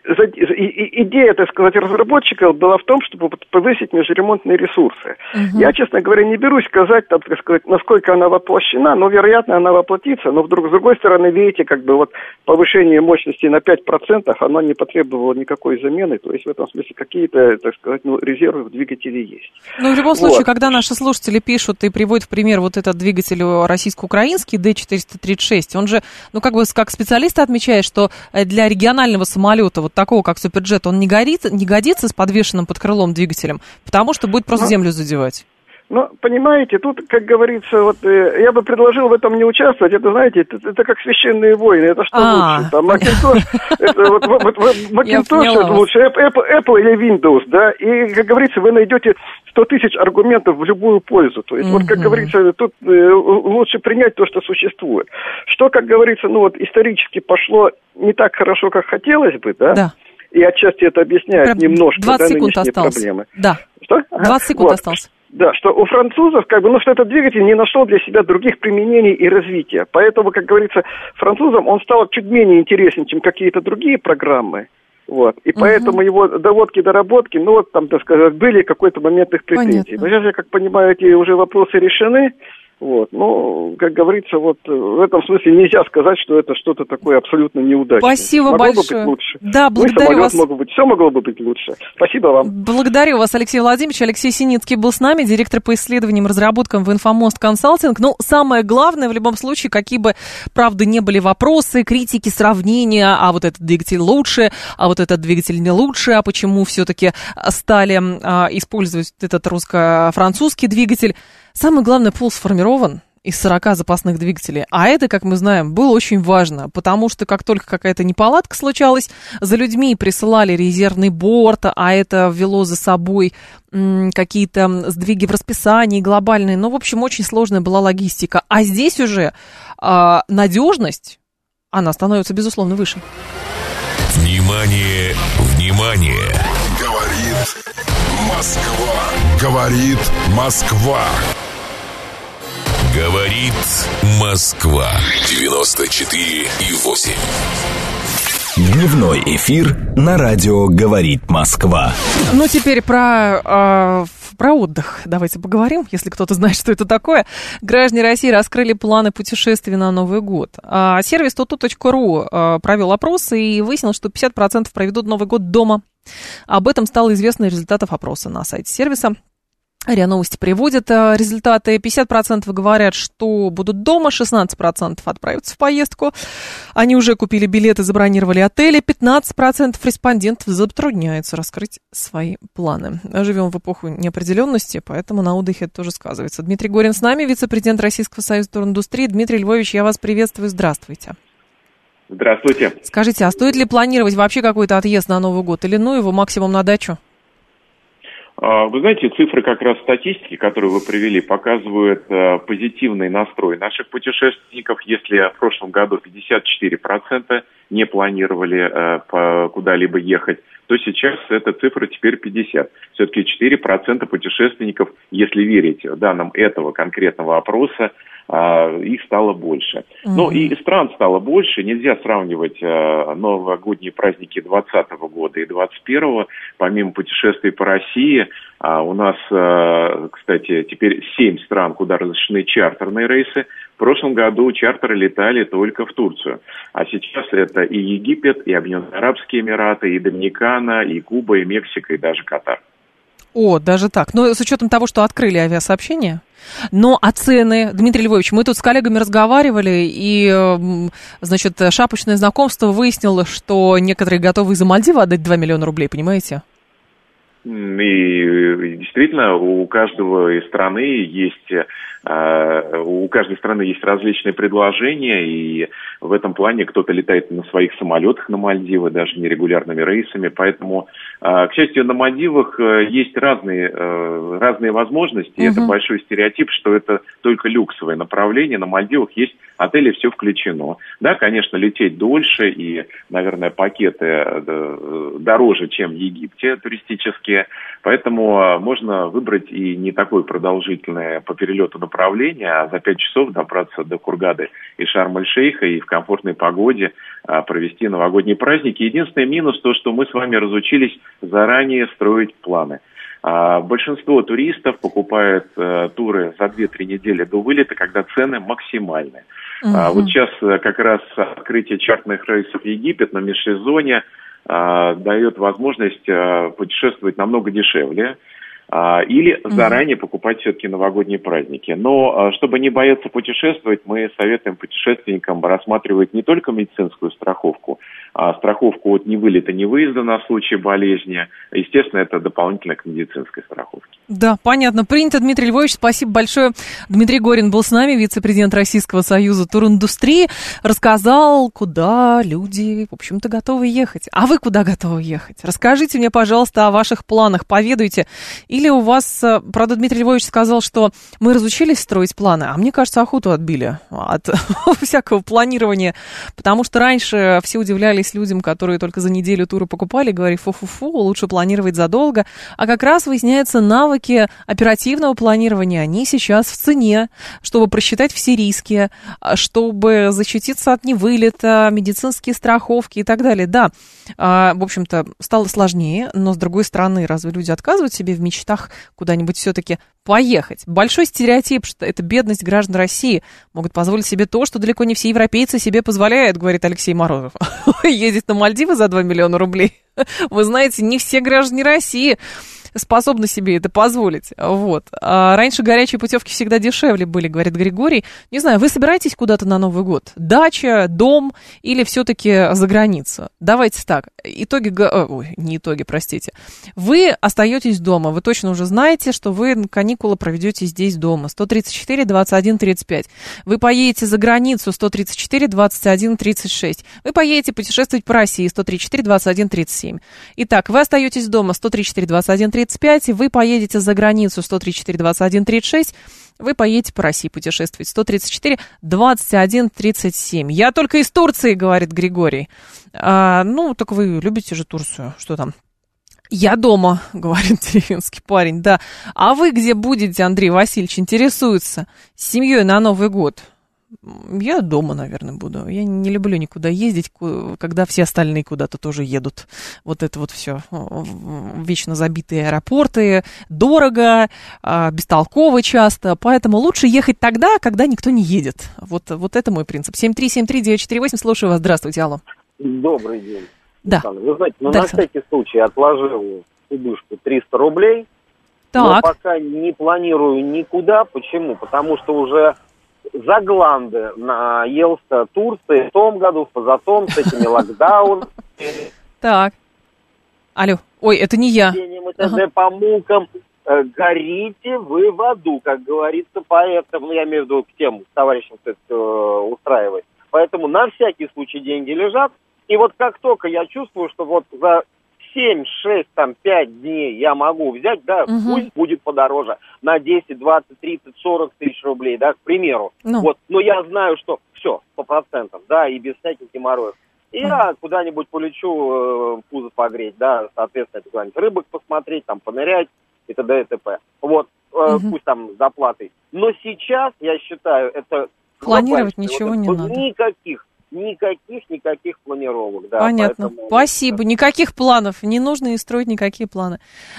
идея, так сказать, разработчиков была в том, чтобы повысить межремонтные ресурсы. Угу. Я, честно говоря, не берусь сказать, так сказать, насколько она воплощена, но, вероятно, она воплотится. Но, вдруг, с другой стороны, видите, как бы вот повышение мощности на пять процентов, оно не потребовало никакой замены. То есть, в этом смысле, какие-то, так сказать, ну, резервы в двигателе есть. Ну, в любом вот. случае, когда наши слушатели пишут и приводят в пример вот этот двигатель российско-украинский дэ четыреста тридцать шесть, он же, ну, как бы, как специалист отмечает, что для регионального самолета вот такого, как Суперджет, он не, горит, не годится с подвешенным под крылом двигателем, потому что будет просто землю задевать. Ну, понимаете, тут, как говорится, вот э, я бы предложил в этом не участвовать. Это, знаете, это, это как священные войны. Это что а, лучше? Там Macintosh, это вот, вот, вот Macintosh это лучше, Apple, Apple или Windows, да? И, как говорится, вы найдете сто тысяч аргументов в любую пользу. То есть, mm-hmm. вот, как говорится, тут э, лучше принять то, что существует. Что, как говорится, ну вот исторически пошло не так хорошо, как хотелось бы, да? Да. И отчасти это объясняет Прям немножко двадцать да, секунд нынешние осталось. проблемы. Да. Что? двадцать ага. секунд вот. осталось. Да, что у французов, как бы, ну, что этот двигатель не нашел для себя других применений и развития. Поэтому, как говорится, французам он стал чуть менее интересен, чем какие-то другие программы. Вот. И угу. поэтому его доводки, доработки, ну, вот там, так сказать, были какой-то момент их претензий. Но сейчас, я как понимаю, эти уже вопросы решены. Вот, ну, как говорится, вот в этом смысле нельзя сказать, что это что-то такое абсолютно неудачное. Спасибо могло большое. Бы быть лучше. Да, благодарю вас. Могло быть, все могло бы быть лучше. Спасибо вам. Благодарю вас, Алексей Владимирович. Алексей Синицкий был с нами, директор по исследованиям и разработкам в Инфомост Консалтинг. Ну, самое главное, в любом случае, какие бы, правда, не были вопросы, критики, сравнения, а вот этот двигатель лучше, а вот этот двигатель не лучше, а почему все-таки стали а, использовать этот русско-французский двигатель. Самое главное, пул сформирован из сорока запасных двигателей. А это, как мы знаем, было очень важно, потому что как только какая-то неполадка случалась, за людьми присылали резервный борт, а это ввело за собой м, какие-то сдвиги в расписании глобальные. Ну, в общем, очень сложная была логистика. А здесь уже э, надежность, она становится, безусловно, выше. Внимание, внимание! Говорит Москва. Говорит Москва. Говорит Москва. девяносто четыре и восемь. Дневной эфир на радио «Говорит Москва». Ну, теперь про, э, про отдых давайте поговорим, если кто-то знает, что это такое. Граждане России раскрыли планы путешествий на Новый год. А сервис тоту точка ру э, провел опрос и выяснил, что пятьдесят процентов проведут Новый год дома. Об этом стало известно из результатов опроса на сайте сервиса. РИА Новости приводят результаты. пятьдесят процентов говорят, что будут дома, шестнадцать процентов отправятся в поездку. Они уже купили билеты, забронировали отели. пятнадцать процентов респондентов затрудняются раскрыть свои планы. Живем в эпоху неопределенности, поэтому на отдыхе это тоже сказывается. Дмитрий Горин с нами, вице-президент Российского союза туриндустрии. Дмитрий Львович, я вас приветствую. Здравствуйте. Здравствуйте. Скажите, а стоит ли планировать вообще какой-то отъезд на Новый год или ну его максимум на дачу? Вы знаете, цифры как раз статистики, которые вы привели, показывают э, позитивный настрой наших путешественников. Если в прошлом году пятьдесят четыре процента не планировали э, по куда-либо ехать, то сейчас эта цифра теперь пятьдесят. Все-таки четыре процента путешественников, если верить данным этого конкретного опроса, э, их стало больше. Mm-hmm. Ну и стран стало больше. Нельзя сравнивать э, новогодние праздники двадцатого года и двадцать первого. Помимо путешествий по России, а у нас, кстати, теперь семь стран, куда разрешены чартерные рейсы. В прошлом году чартеры летали только в Турцию. А сейчас это и Египет, и Объединенные Арабские Эмираты, и Доминикана, и Куба, и Мексика, и даже Катар. О, даже так. Но с учетом того, что открыли авиасообщение. Но а цены, Дмитрий Львович, мы тут с коллегами разговаривали, и, значит, шапочное знакомство выяснило, что некоторые готовы за Мальдивы отдать два миллиона рублей, понимаете? И действительно, у каждого из страны есть, у каждой страны есть различные предложения, и в этом плане кто-то летает на своих самолетах на Мальдивы, даже нерегулярными рейсами, поэтому, к счастью, на Мальдивах есть разные, разные возможности, и uh-huh. это большой стереотип, что это только люксовое направление, на Мальдивах есть отели, все включено. Да, конечно, лететь дольше, и, наверное, пакеты дороже, чем в Египте туристические, поэтому можно выбрать и не такое продолжительное по перелету направление, а за пять часов добраться до Хургады и Шарм-эль-Шейха и в комфортной погоде а, провести новогодние праздники. Единственный минус то, что мы с вами разучились заранее строить планы. А, большинство туристов покупают а, туры за две-три недели до вылета, когда цены максимальные. Uh-huh. А, вот сейчас а, как раз открытие чартерных рейсов в Египет на межсезонье а, дает возможность а, путешествовать намного дешевле. Или заранее покупать все-таки новогодние праздники. Но чтобы не бояться путешествовать, мы советуем путешественникам рассматривать не только медицинскую страховку, а страховку от невылета, невыезда на случай болезни. Естественно, это дополнительно к медицинской страховке. Да, понятно. Принято, Дмитрий Львович. Спасибо большое. Дмитрий Горин был с нами, вице-президент Российского союза туриндустрии. Рассказал, куда люди, в общем-то, готовы ехать. А вы куда готовы ехать? Расскажите мне, пожалуйста, о ваших планах. Поведайте Или у вас, правда, Дмитрий Львович сказал, что мы разучились строить планы, а мне кажется, охоту отбили от всякого планирования, потому что раньше все удивлялись людям, которые только за неделю туры покупали, говорили, фу-фу-фу, лучше планировать задолго, а как раз выясняется, навыки оперативного планирования, они сейчас в цене, чтобы просчитать все риски, чтобы защититься от невылета, медицинские страховки и так далее. Да, в общем-то, стало сложнее, но, с другой стороны, разве люди отказывают себе в мечтах куда-нибудь все-таки поехать? Большой стереотип, что это бедность граждан России, могут позволить себе то, что далеко не все европейцы себе позволяют, говорит Алексей Морозов. Ездить на Мальдивы за два миллиона рублей. Вы знаете, не все граждане России способны себе это позволить. Вот. А раньше горячие путевки всегда дешевле были, говорит Григорий. Не знаю, вы собираетесь куда-то на Новый год? Дача, дом или все-таки за границу? Давайте так. Итоги... Ой, не итоги, простите. Вы остаетесь дома. Вы точно уже знаете, что вы каникулы проведете здесь дома. сто тридцать четыре двадцать один тридцать пять. Вы поедете за границу. сто тридцать четыре двадцать один тридцать шесть. Вы поедете путешествовать по России. сто тридцать четыре двадцать один тридцать семь. Итак, вы остаетесь дома. сто тридцать четыре двадцать один тридцать пять, вы поедете за границу. Сто тридцать четыре двадцать один тридцать шесть, вы поедете по России путешествовать. Сто тридцать четыре двадцать один тридцать семь. Я только из Турции, говорит Григорий. А, ну, так вы любите же Турцию, что там? Я дома, говорит деревенский парень, да. А вы где будете, Андрей Васильевич, интересуется? С семьей на Новый год? Я дома, наверное, буду. Я не люблю никуда ездить, когда все остальные куда-то тоже едут. Вот это вот все. Вечно забитые аэропорты, дорого, бестолково часто. Поэтому лучше ехать тогда, когда никто не едет. Вот, вот это мой принцип. семь три семь три девять четыре восемь. Слушаю вас. Здравствуйте, алло. Добрый день. Да. Вы знаете, ну, да, на всякий случай отложил кубышку триста рублей. Так. Но пока не планирую никуда. Почему? Потому что уже... за гланды наелся Турции в том году, в позатом, с этими локдаунами. Так. Алло. Ой, это не я. Ага. По мукам. Горите вы в аду, как говорится, поэтому, я имею в виду к тем товарищам, кто это устраивает. Поэтому на всякий случай деньги лежат. И вот как только я чувствую, что вот за семь, шесть, там, пять дней я могу взять, да, угу. Пусть будет подороже, на десять, двадцать, тридцать, сорок тысяч рублей, да, к примеру. Ну. Вот, но я знаю, что все, по процентам, да, и без всяких геморроев. И угу. я куда-нибудь полечу, э, пузо погреть, да, соответственно, куда-нибудь рыбок посмотреть, там, понырять и т.д. и т.п. Вот, э, угу. пусть там с доплатой. Но сейчас, я считаю, это... Планировать ничего вот, не вот, надо. Никаких. Никаких, никаких планировок, да. Понятно, поэтому... спасибо. Никаких планов, не нужно и строить никакие планы.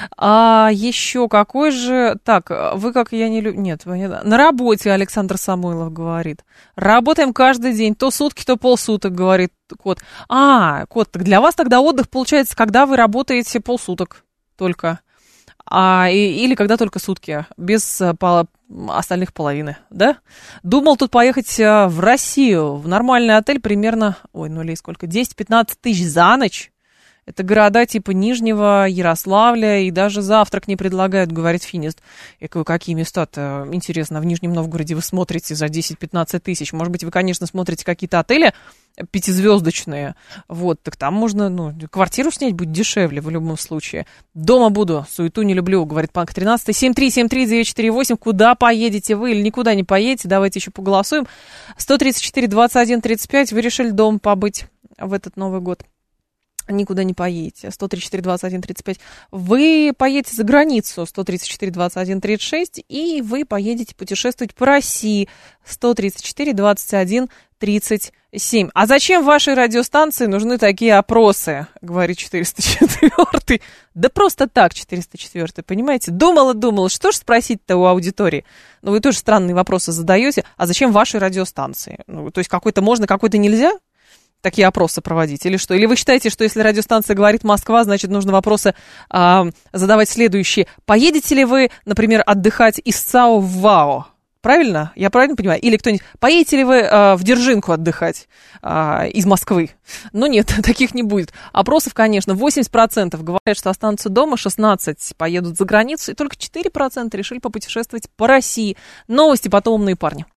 А еще какой же... Так, вы как я не люблю... Нет, вы не... на работе Александр Самойлов говорит. Работаем каждый день, то сутки, то полсуток, говорит кот. А, кот, так для вас тогда отдых получается, когда вы работаете полсуток только. А, и, или когда только сутки, без по, остальных половины, да? Думал тут поехать в Россию, в нормальный отель примерно, ой, ну или сколько, десять-пятнадцать тысяч за ночь. Это города типа Нижнего, Ярославля, и даже завтрак не предлагают, говорит Финист. Я говорю, какие места-то, интересно, в Нижнем Новгороде вы смотрите за десять-пятнадцать тысяч? Может быть, вы, конечно, смотрите какие-то отели пятизвездочные, вот, так там можно, ну, квартиру снять будет дешевле в любом случае. Дома буду, суету не люблю, говорит Панк тринадцать. семь три семь три девять четыре восемь, куда поедете вы или никуда не поедете, давайте еще поголосуем. сто тридцать четыре двадцать один тридцать пять, вы решили дома побыть в этот Новый год. Никуда не поедете. сто тридцать четыре двадцать один тридцать пять. Вы поедете за границу. сто тридцать четыре двадцать один тридцать шесть. И вы поедете путешествовать по России. сто тридцать четыре двадцать один тридцать семь. А зачем вашей радиостанции нужны такие опросы? Говорит четыреста четыре. Да просто так, четыреста четыре. Понимаете? Думала-думала. Что ж спросить-то у аудитории? Ну, вы тоже странные вопросы задаете. А зачем вашей радиостанции? Ну, то есть какой-то можно, какой-то нельзя? Такие опросы проводить, или что? Или вы считаете, что если радиостанция говорит Москва, значит, нужно вопросы э, задавать следующие. Поедете ли вы, например, отдыхать из ЦАО в ВАО? Правильно? Я правильно понимаю? Или кто-нибудь... Поедете ли вы э, в Дзержинку отдыхать э, из Москвы? Ну нет, таких не будет. Опросов, конечно, восемьдесят процентов говорят, что останутся дома, шестнадцать процентов поедут за границу, и только четыре процента решили попутешествовать по России. Новости, потом умные парни.